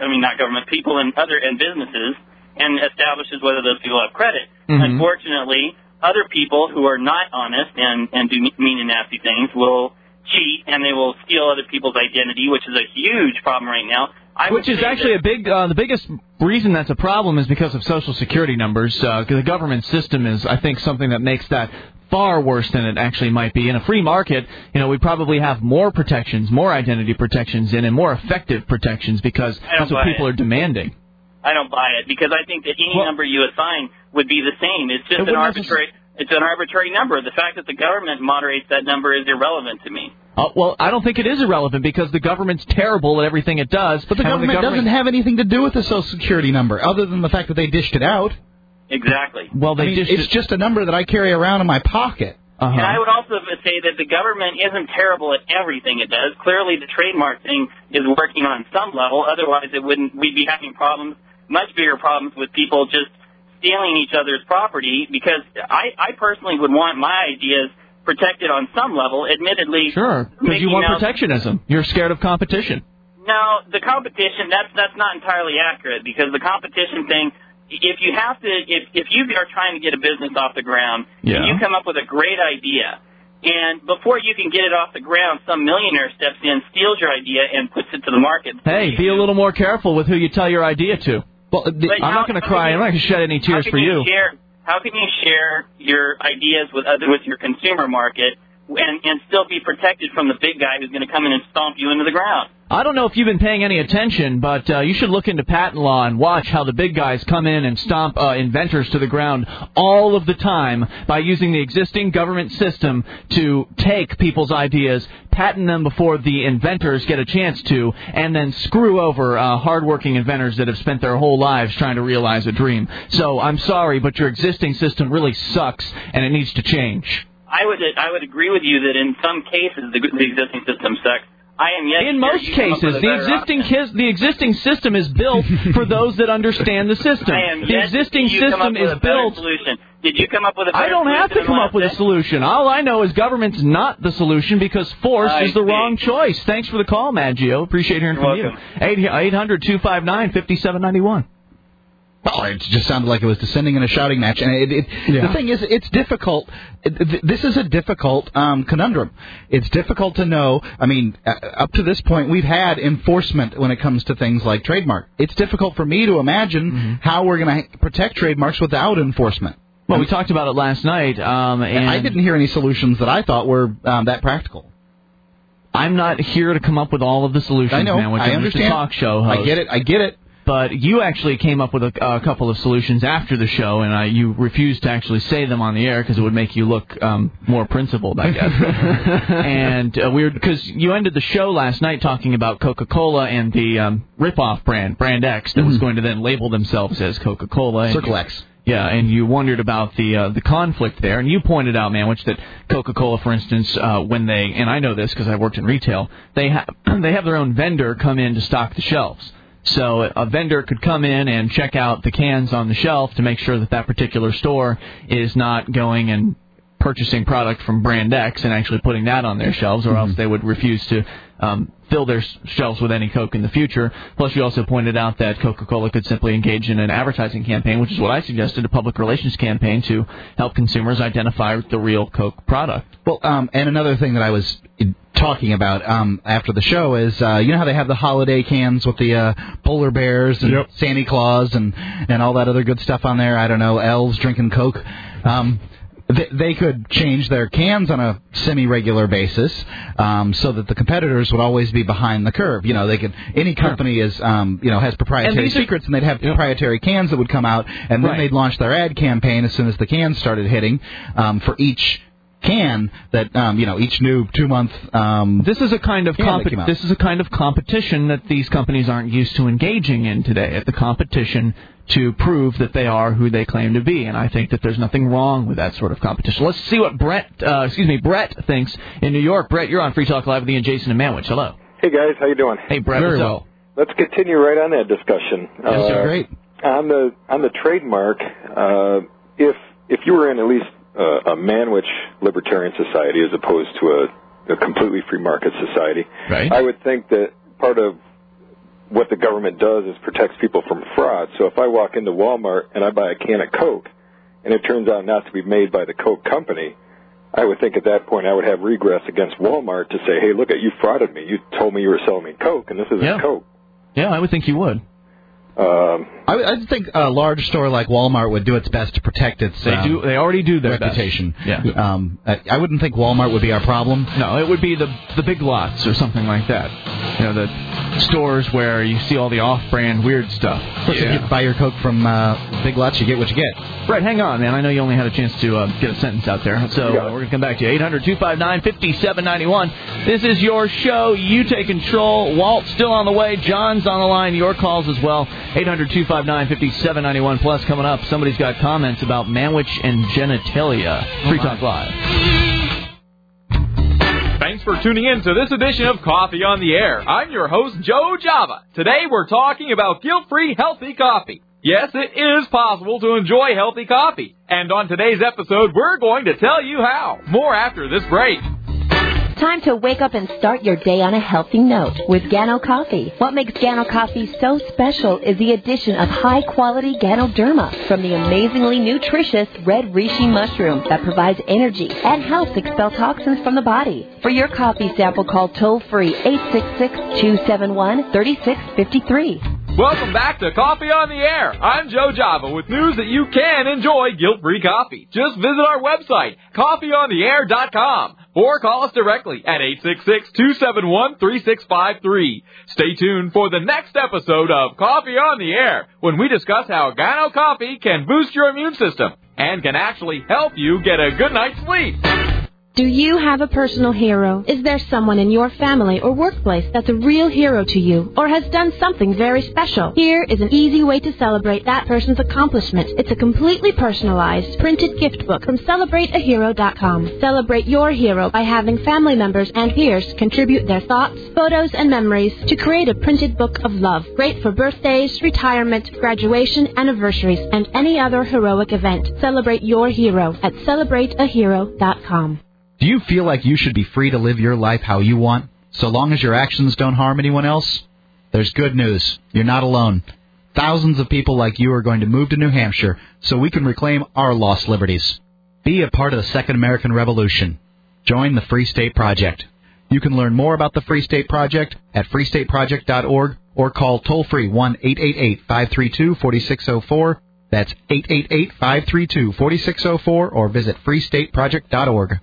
people and businesses and establishes whether those people have credit. Unfortunately, other people who are not honest and do mean and nasty things will cheat and they will steal other people's identity, which is a huge problem right now. Which is actually the biggest reason that's a problem is because of Social Security numbers. The government system is, I think, something that makes that far worse than it actually might be. In a free market, we probably have more protections, more identity protections and more effective protections because that's what people are demanding. I don't buy it because I think that any number you assign would be the same. It's just an arbitrary. It's an arbitrary number. The fact that the government moderates that number is irrelevant to me. Well, I don't think it is irrelevant because the government's terrible at everything it does. But the government doesn't have anything to do with the Social Security number other than the fact that they dished it out. Exactly. Well, it's just a number that I carry around in my pocket. And I would also say that the government isn't terrible at everything it does. Clearly, the trademark thing is working on some level. Otherwise, we'd be having problems, much bigger problems, with people just stealing each other's property. Because I personally would want my ideas protected on some level. Admittedly, sure, because you want protectionism. You're scared of competition. No, the competition, that's not entirely accurate, because the competition thing, if you are trying to get a business off the ground, and you come up with a great idea, and before you can get it off the ground, some millionaire steps in, steals your idea, and puts it to the market. Hey, be a little more careful with who you tell your idea to. Well, I'm not going to cry. I'm not going to shed any tears for you. How can you share your ideas with your consumer market and still be protected from the big guy who's going to come in and stomp you into the ground? I don't know if you've been paying any attention, but you should look into patent law and watch how the big guys come in and stomp inventors to the ground all of the time by using the existing government system to take people's ideas, patent them before the inventors get a chance to, and then screw over hardworking inventors that have spent their whole lives trying to realize a dream. So I'm sorry, but your existing system really sucks, and it needs to change. I would agree with you that in some cases the existing system sucks. In most cases, the existing system is built for those that understand the system. The existing system is built. Did you come up with a better I don't have to come up with a solution. All I know is government's not the solution because force is the wrong choice. Thanks for the call, Maggio. Appreciate hearing from you. 800-259-5791. Well, it just sounded like it was descending in a shouting match. And the thing is, it's difficult. This is a difficult conundrum. It's difficult to know. I mean, up to this point, we've had enforcement when it comes to things like trademark. It's difficult for me to imagine how we're going to protect trademarks without enforcement. Well, we talked about it last night. And I didn't hear any solutions that I thought were that practical. I'm not here to come up with all of the solutions, I know. man. I understand. I'm just a talk show host. I get it. But you actually came up with a couple of solutions after the show, and you refused to actually say them on the air because it would make you look more principled, I guess. And because you ended the show last night talking about Coca-Cola and the rip-off brand X, that was going to then label themselves as Coca-Cola. Circle X. Yeah, and you wondered about the conflict there, and you pointed out, Manwich, that Coca-Cola, for instance, when they, and I know this because I worked in retail, they have their own vendor come in to stock the shelves. So a vendor could come in and check out the cans on the shelf to make sure that particular store is not going and purchasing product from brand X and actually putting that on their shelves, or else they would refuse to fill their shelves with any Coke in the future. Plus, you also pointed out that Coca-Cola could simply engage in an advertising campaign, which is what I suggested, a public relations campaign to help consumers identify the real Coke product. Well, and another thing that I was talking about after the show is, you know how they have the holiday cans with the polar bears and Santa Claus and all that other good stuff on there? I don't know, elves drinking Coke. They could change their cans on a semi-regular basis so that the competitors would always be behind the curve. You know, they could. Any company is, has proprietary secrets, and they'd have proprietary cans that would come out, and then they'd launch their ad campaign as soon as the cans started hitting for each can that each new 2-month. This is a kind of competition that these companies aren't used to engaging in today. At the competition to prove that they are who they claim to be, and I think that there's nothing wrong with that sort of competition. Let's see what Brett thinks in New York. Brett, you're on Free Talk Live with Ian, Jason, and Manwich. Hello. Hey guys, how you doing? Hey Brett, very what's well. up? Let's continue right on that discussion. Yes, great. On the trademark, if you were in at least a Manwich libertarian society as opposed to a completely free market society, right. I would think that part of what the government does is protects people from fraud. So if I walk into Walmart and I buy a can of Coke and it turns out not to be made by the Coke company, I would think at that point I would have regress against Walmart to say, hey, look, you frauded me. You told me you were selling me Coke, and this isn't Coke. Yeah, I would think you would. I think a large store like Walmart would do its best to protect its They already do their reputation. Best. Yeah. I wouldn't think Walmart would be our problem. No, it would be the Big Lots or something like that. You know, the stores where you see all the off-brand weird stuff. If you buy your Coke from Big Lots, you get what you get. Brett, hang on, man. I know you only had a chance to get a sentence out there, so we're going to come back to you. 800-259-5791. This is your show. You take control. Walt's still on the way. John's on the line. Your calls as well. 800-259-5791. Plus, coming up, somebody's got comments about manwich and genitalia. Free Talk Live. Thanks for tuning in to this edition of Coffee on the Air. I'm your host, Joe Java. Today we're talking about guilt-free healthy coffee. Yes, it is possible to enjoy healthy coffee. And on today's episode, we're going to tell you how. More after this break. Time to wake up and start your day on a healthy note with Gano Coffee. What makes Gano Coffee so special is the addition of high-quality Ganoderma from the amazingly nutritious red reishi mushroom that provides energy and helps expel toxins from the body. For your coffee sample, call toll-free 866-271-3653. Welcome back to Coffee on the Air. I'm Joe Java with news that you can enjoy guilt-free coffee. Just visit our website, coffeeontheair.com, or call us directly at 866-271-3653. Stay tuned for the next episode of Coffee on the Air, when we discuss how Gano Coffee can boost your immune system and can actually help you get a good night's sleep. Do you have a personal hero? Is there someone in your family or workplace that's a real hero to you or has done something very special? Here is an easy way to celebrate that person's accomplishment. It's a completely personalized printed gift book from CelebrateAhero.com. Celebrate your hero by having family members and peers contribute their thoughts, photos, and memories to create a printed book of love. Great for birthdays, retirement, graduation, anniversaries, and any other heroic event. Celebrate your hero at CelebrateAhero.com. Do you feel like you should be free to live your life how you want, so long as your actions don't harm anyone else? There's good news. You're not alone. Thousands of people like you are going to move to New Hampshire so we can reclaim our lost liberties. Be a part of the Second American Revolution. Join the Free State Project. You can learn more about the Free State Project at freestateproject.org or call toll-free 1-888-532-4604. That's 888-532-4604 or visit freestateproject.org.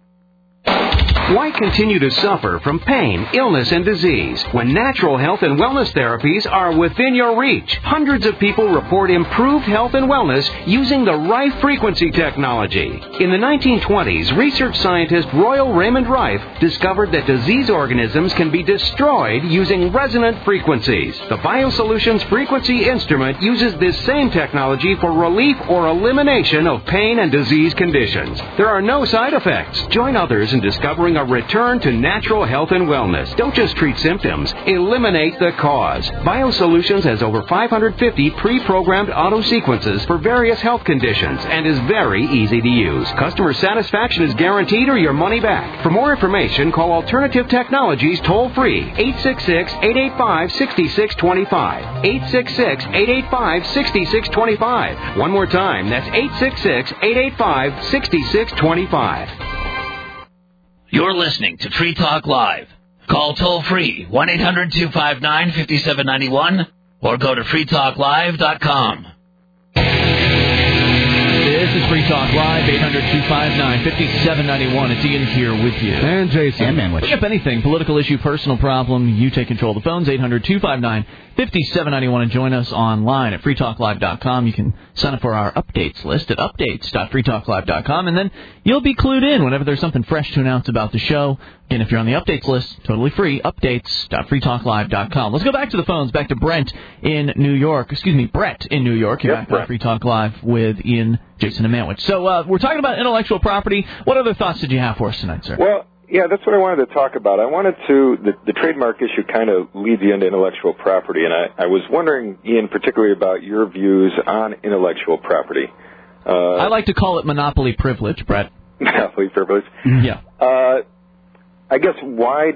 Why continue to suffer from pain, illness, and disease when natural health and wellness therapies are within your reach? Hundreds of people report improved health and wellness using the Rife frequency technology. In the 1920s, research scientist Royal Raymond Rife discovered that disease organisms can be destroyed using resonant frequencies. The BioSolutions frequency instrument uses this same technology for relief or elimination of pain and disease conditions. There are no side effects. Join others in discovering a return to natural health and wellness. Don't just treat symptoms. Eliminate the cause. BioSolutions has over 550 pre-programmed auto-sequences for various health conditions and is very easy to use. Customer satisfaction is guaranteed or your money back. For more information, call Alternative Technologies toll-free 866-885-6625. 866-885-6625. One more time, that's 866-885-6625. You're listening to Free Talk Live. Call toll-free 1-800-259-5791 or go to freetalklive.com. This is Free Talk Live, 800-259-5791. It's Ian here with you. And Jason. And Manwich. Bring up anything, political issue, personal problem, you take control of the phones, 800-259-5791, and join us online at freetalklive.com. You can sign up for our updates list at updates.freetalklive.com, and then you'll be clued in whenever there's something fresh to announce about the show. Again, if you're on the updates list, totally free, updates.freetalklive.com. Let's go back to the phones, back to Brett in New York. You're back on Free Talk Live with Ian, Jason, and Manwich. So we're talking about intellectual property. What other thoughts did you have for us tonight, sir? Well, yeah, that's what I wanted to talk about. I wanted to, the trademark issue kind of leads you into intellectual property, and I was wondering, Ian, particularly about your views on intellectual property. I like to call it monopoly privilege, Brett. Monopoly privilege? Yeah. I guess why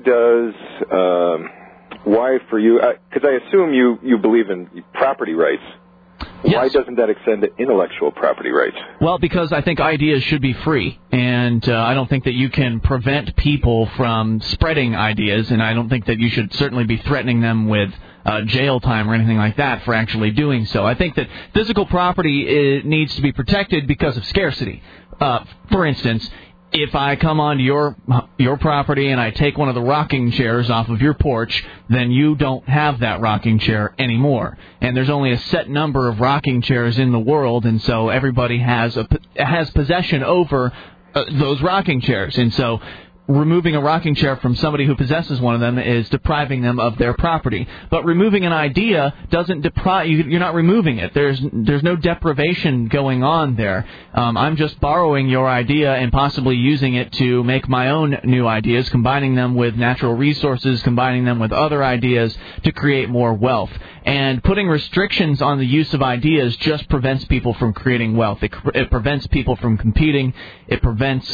for you, because I assume you believe in property rights. Yes. Why doesn't that extend to intellectual property rights? Well, because I think ideas should be free, and I don't think that you can prevent people from spreading ideas, and I don't think that you should certainly be threatening them with jail time or anything like that for actually doing so. I think that physical property needs to be protected because of scarcity. For instance, if I come onto your property and I take one of the rocking chairs off of your porch, then you don't have that rocking chair anymore. And there's only a set number of rocking chairs in the world, and so everybody has possession over those rocking chairs. And so removing a rocking chair from somebody who possesses one of them is depriving them of their property. But removing an idea doesn't deprive you. You're not removing it. There's no deprivation going on there. I'm just borrowing your idea and possibly using it to make my own new ideas, combining them with natural resources, combining them with other ideas to create more wealth. And putting restrictions on the use of ideas just prevents people from creating wealth. It prevents people from competing. It prevents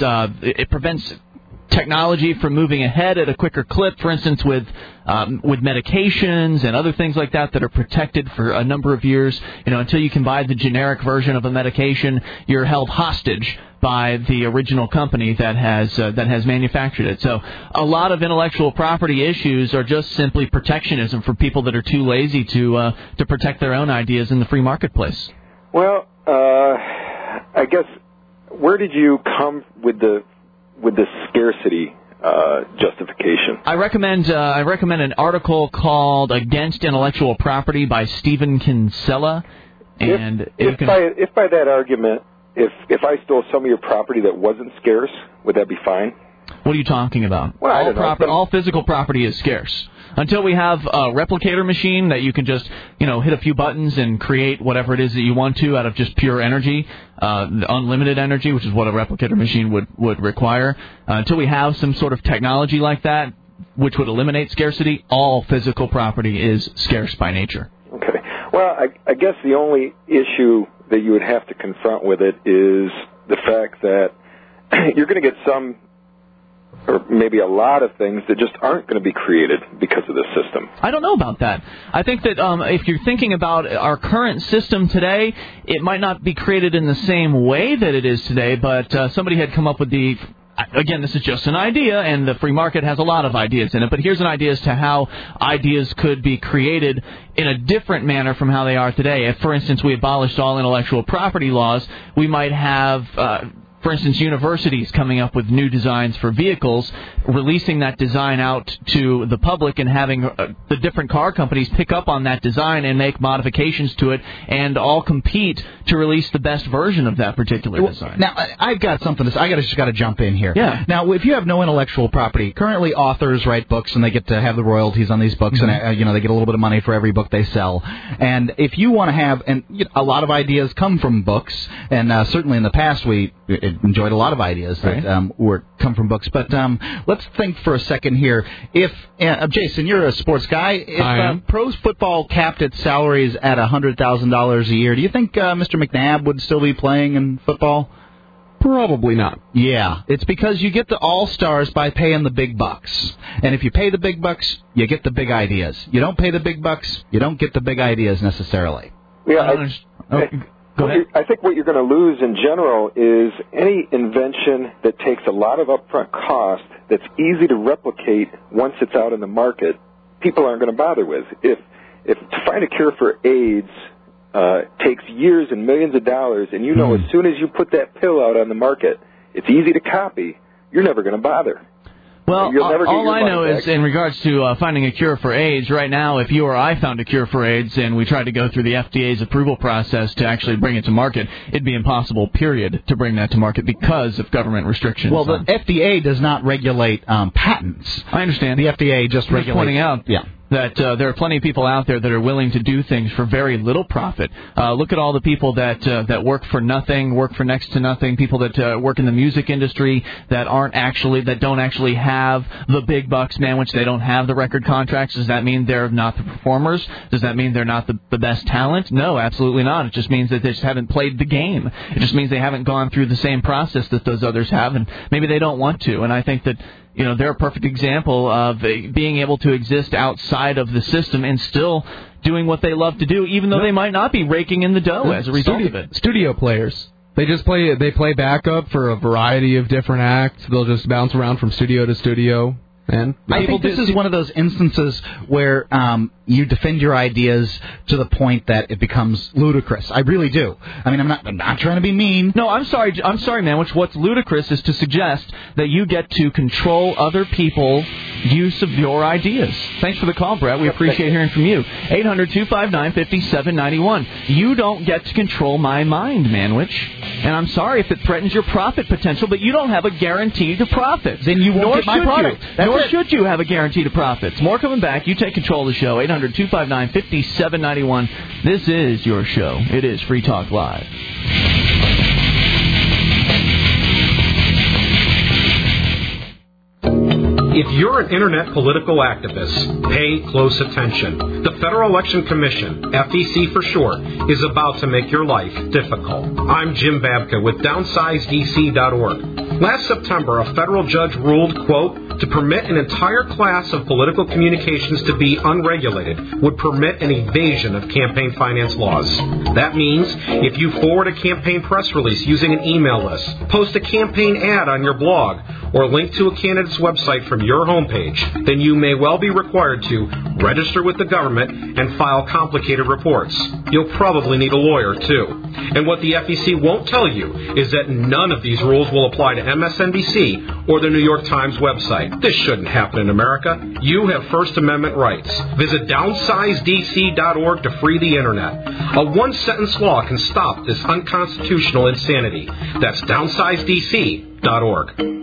technology from moving ahead at a quicker clip, for instance, with medications and other things like that are protected for a number of years. Until you can buy the generic version of a medication, you're held hostage by the original company that has manufactured it. So a lot of intellectual property issues are just simply protectionism for people that are too lazy to protect their own ideas in the free marketplace. Well, I guess where did you come with the scarcity justification? I recommend an article called "Against Intellectual Property" by Stephen Kinsella. And if by that argument, if I stole some of your property that wasn't scarce, would that be fine? What are you talking about? Well, I don't know. All physical property is scarce. Until we have a replicator machine that you can just, hit a few buttons and create whatever it is that you want to out of just pure energy, unlimited energy, which is what a replicator machine would require. Until we have some sort of technology like that, which would eliminate scarcity, all physical property is scarce by nature. Okay. Well, I guess the only issue that you would have to confront with it is the fact that you're going to get some, or maybe a lot of things that just aren't going to be created because of this system. I don't know about that. I think that if you're thinking about our current system today, it might not be created in the same way that it is today, but somebody had come up with again, this is just an idea, and the free market has a lot of ideas in it, but here's an idea as to how ideas could be created in a different manner from how they are today. If, for instance, we abolished all intellectual property laws, we might have for instance, universities coming up with new designs for vehicles, releasing that design out to the public and having the different car companies pick up on that design and make modifications to it and all compete to release the best version of that particular design. Now, I've got something to say. I just got to jump in here. Yeah. Now, if you have no intellectual property, currently authors write books and they get to have the royalties on these books, and they get a little bit of money for every book they sell. And if you want to have, a lot of ideas come from books, and certainly in the past we enjoyed a lot of ideas that come from books. But let's think for a second here. If Jason, you're a sports guy. If pro football capped its salaries at $100,000 a year, do you think Mr. McNabb would still be playing in football? Probably not. Yeah, it's because you get the all-stars by paying the big bucks. And if you pay the big bucks, you get the big ideas. You don't pay the big bucks, you don't get the big ideas necessarily. Yeah, I think what you're going to lose in general is any invention that takes a lot of upfront cost that's easy to replicate once it's out in the market, people aren't going to bother with. If to find a cure for AIDS takes years and millions of dollars, and as soon as you put that pill out on the market, it's easy to copy, you're never going to bother. Well, all I know is in regards to finding a cure for AIDS, right now, if you or I found a cure for AIDS and we tried to go through the FDA's approval process to actually bring it to market, it'd be impossible, period, to bring that to market because of government restrictions. Well, the FDA does not regulate patents. I understand. The FDA just regulates... pointing out that there are plenty of people out there that are willing to do things for very little profit. Look at all the people that work for nothing, work for next to nothing, people that work in the music industry that don't actually have the big bucks, which they don't have the record contracts. Does that mean they're not the performers? Does that mean they're not the best talent? No, absolutely not. It just means that they just haven't played the game. It just means they haven't gone through the same process that those others have, and maybe they don't want to. And I think that they're a perfect example of being able to exist outside of the system and still doing what they love to do, even though they might not be raking in the dough as a result of it. Studio players. They play backup for a variety of different acts. They'll just bounce around from studio to studio. And I think this is one of those instances where you defend your ideas to the point that it becomes ludicrous. I really do. I mean, I'm not trying to be mean. No, I'm sorry, man. What's ludicrous is to suggest that you get to control other people use of your ideas. Thanks for the call, Brett. We appreciate hearing from you. 800-259-5791. You don't get to control my mind, Manwich. And I'm sorry if it threatens your profit potential, but you don't have a guarantee to profits. Then you won't get my product. Nor should you have a guarantee to profits. More coming back. You take control of the show. 800-259-5791. This is your show. It is Free Talk Live. If you're an internet political activist, pay close attention. The Federal Election Commission, FEC for short, is about to make your life difficult. I'm Jim Babka with DownsizeDC.org. Last September, a federal judge ruled, quote, to permit an entire class of political communications to be unregulated would permit an evasion of campaign finance laws. That means if you forward a campaign press release using an email list, post a campaign ad on your blog, or link to a candidate's website from your homepage, then you may well be required to register with the government and file complicated reports. You'll probably need a lawyer, too. And what the FEC won't tell you is that none of these rules will apply to MSNBC or the New York Times website. This shouldn't happen in America. You have First Amendment rights. Visit DownsizeDC.org to free the Internet. A one-sentence law can stop this unconstitutional insanity. That's DownsizeDC.org.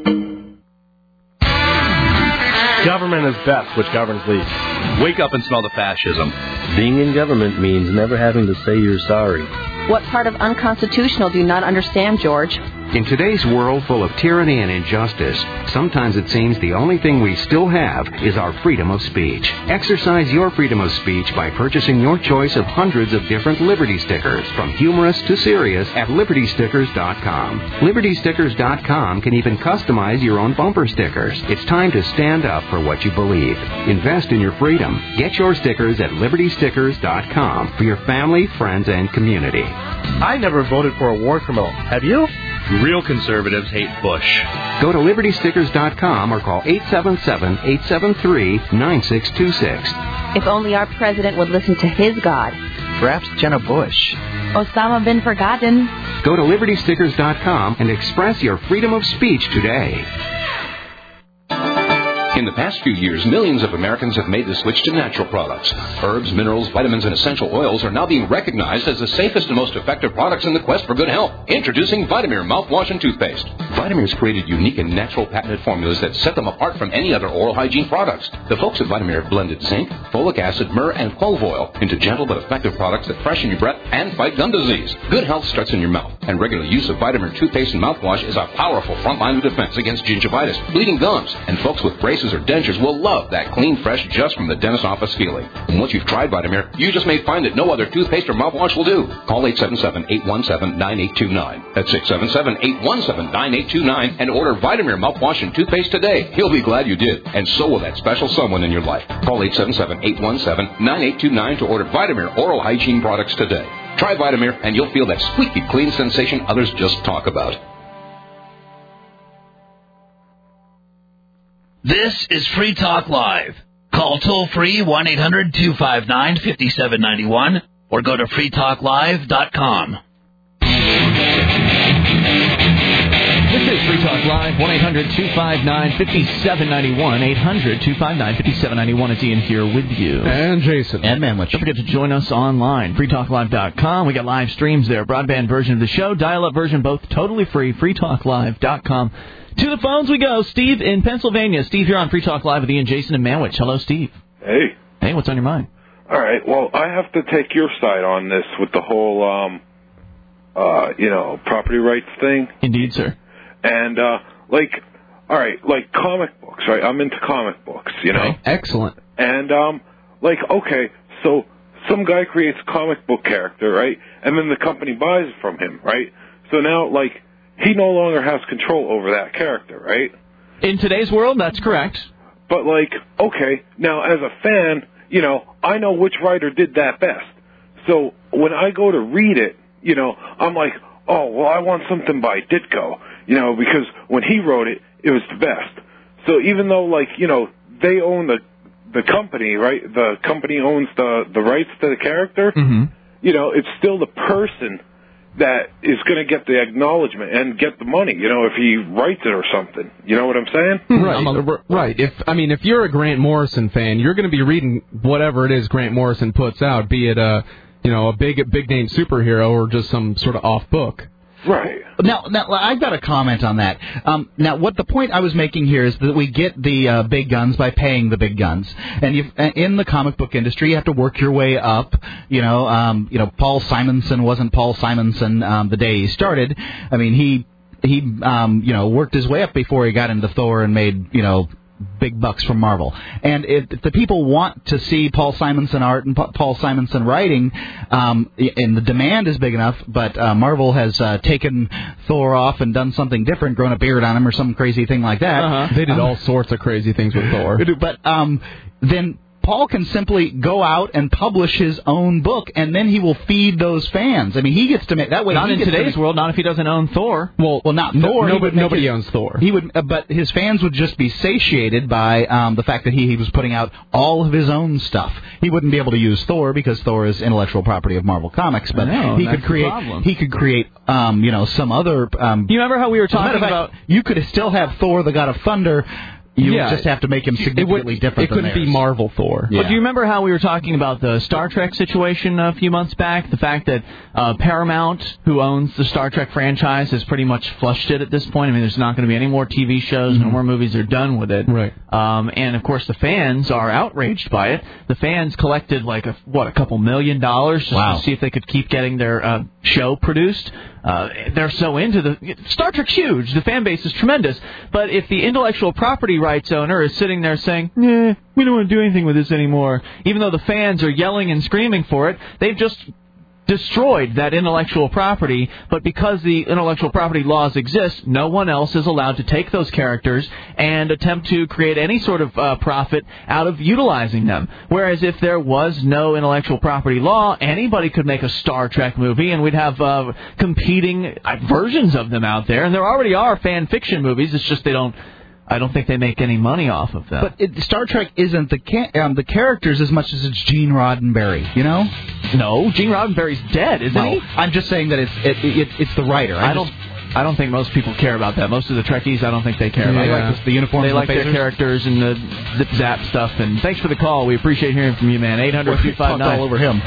Government is best, which governs least. Wake up and smell the fascism. Being in government means never having to say you're sorry. What part of unconstitutional do you not understand, George? In today's world full of tyranny and injustice, sometimes it seems the only thing we still have is our freedom of speech. Exercise your freedom of speech by purchasing your choice of hundreds of different Liberty stickers, from humorous to serious, at LibertyStickers.com. LibertyStickers.com can even customize your own bumper stickers. It's time to stand up for what you believe. Invest in your freedom. Get your stickers at LibertyStickers.com for your family, friends, and community. I never voted for a war criminal. Have you? Real conservatives hate Bush. Go to LibertyStickers.com or call 877-873-9626. If only our president would listen to his God. Perhaps Jenna Bush. Osama bin Forgotten. Go to LibertyStickers.com and express your freedom of speech today. In the past few years, millions of Americans have made the switch to natural products. Herbs, minerals, vitamins, and essential oils are now being recognized as the safest and most effective products in the quest for good health. Introducing Vitamir mouthwash and toothpaste. Vitamir's created unique and natural patented formulas that set them apart from any other oral hygiene products. The folks at Vitamir have blended zinc, folic acid, myrrh, and clove oil into gentle but effective products that freshen your breath and fight gum disease. Good health starts in your mouth, and regular use of Vitamir toothpaste and mouthwash is a powerful front line of defense against gingivitis, bleeding gums, and folks with braces or dentures will love that clean, fresh, just from the dentist's office feeling. And once you've tried Vitamir, you just may find that no other toothpaste or mouthwash will do. Call 877-817-9829. That's 677-817-9829 and order Vitamir mouthwash and toothpaste today. You'll be glad you did, and so will that special someone in your life. Call 877-817-9829 to order Vitamir oral hygiene products today. Try Vitamir, and you'll feel that squeaky clean sensation others just talk about. This is Free Talk Live. Call toll-free 1-800-259-5791 or go to freetalklive.com. This is Free Talk Live, 1-800-259-5791, 800-259-5791. It's Ian here with you. And Jason. And Manwich. Don't forget to join us online, freetalklive.com. We got live streams there, broadband version of the show, dial-up version, both totally free, freetalklive.com. To the phones we go. Steve in Pennsylvania. Steve, you're on Free Talk Live with Ian, Jason, and Manwich. Hello, Steve. Hey. Hey, what's on your mind? All right. Well, I have to take your side on this with the whole, property rights thing. Indeed, sir. And, all right, like comic books, right? I'm into comic books, you know? Okay. Excellent. And, okay, so some guy creates a comic book character, right? And then the company buys it from him, right? So now, he no longer has control over that character, right? In today's world, that's correct. But, okay, now as a fan, I know which writer did that best. So when I go to read it, I'm like, oh, well, I want something by Ditko, because when he wrote it, it was the best. So even though, they own the company, right? The company owns the rights to the character, it's still the person that is going to get the acknowledgement and get the money, if he writes it or something. You know what I'm saying? Right. If you're a Grant Morrison fan, you're going to be reading whatever it is Grant Morrison puts out, be it a big name superhero or just some sort of off book. Right. Now, I've got a comment on that. Now, what the point I was making here is that we get the big guns by paying the big guns, and in the comic book industry, you have to work your way up. Paul Simonson wasn't Paul Simonson the day he started. I mean, he worked his way up before he got into Thor and made big bucks from Marvel. And if the people want to see Paul Simonson art and Paul Simonson writing, and the demand is big enough, but Marvel has taken Thor off and done something different, grown a beard on him or some crazy thing like that. They did all sorts of crazy things with Thor. But then Paul can simply go out and publish his own book, and then he will feed those fans. I mean, he gets to make that way. Not in today's world. Not if he doesn't own Thor. Well, not Thor. Nobody owns Thor. He would, but his fans would just be satiated by the fact that he was putting out all of his own stuff. He wouldn't be able to use Thor because Thor is intellectual property of Marvel Comics. But he could create. Some other. You remember how we were talking about? You could still have Thor, the God of Thunder. You would just have to make him significantly different. It couldn't be Marvel Thor. Yeah. But do you remember how we were talking about the Star Trek situation a few months back? The fact that Paramount, who owns the Star Trek franchise, has pretty much flushed it at this point. I mean, there's not going to be any more TV shows, no more movies. They're done with it. Right. And, of course, the fans are outraged by it. The fans collected, a couple $1 million just to see if they could keep getting their show produced. They're so into Star Trek's huge. The fan base is tremendous. But if the intellectual property rights owner is sitting there saying, we don't want to do anything with this anymore, even though the fans are yelling and screaming for it, they've just destroyed that intellectual property. But because the intellectual property laws exist, no one else is allowed to take those characters and attempt to create any sort of profit out of utilizing them. Whereas if there was no intellectual property law, anybody could make a Star Trek movie, and we'd have competing versions of them out there. And there already are fan fiction movies. It's just I don't think they make any money off of them. But Star Trek isn't the characters as much as it's Gene Roddenberry, No, Gene Roddenberry's dead, isn't he? I'm just saying that it's the writer. I don't think most people care about that. Most of the Trekkies, I don't think they care about that. Like the uniforms. They like their characters and the zip-zap stuff. And thanks for the call. We appreciate hearing from you, man. 800-259 all over him.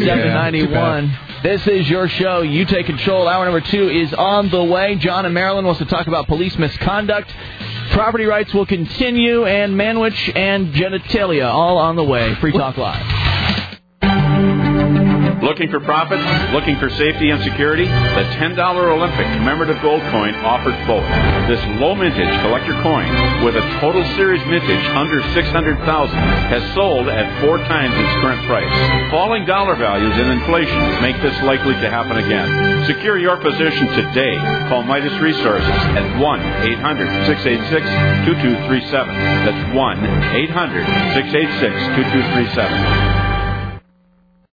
5791. This is your show. You take control. Hour number 2 is on the way. John in Maryland wants to talk about police misconduct. Property rights will continue, and Manwich and genitalia all on the way. Free Talk Live. Looking for profit? Looking for safety and security? The $10 Olympic commemorative gold coin offers both. This low mintage collector coin, with a total series mintage under $600,000, has sold at 4 times its current price. Falling dollar values and inflation make this likely to happen again. Secure your position today. Call Midas Resources at 1-800-686-2237. That's 1-800-686-2237.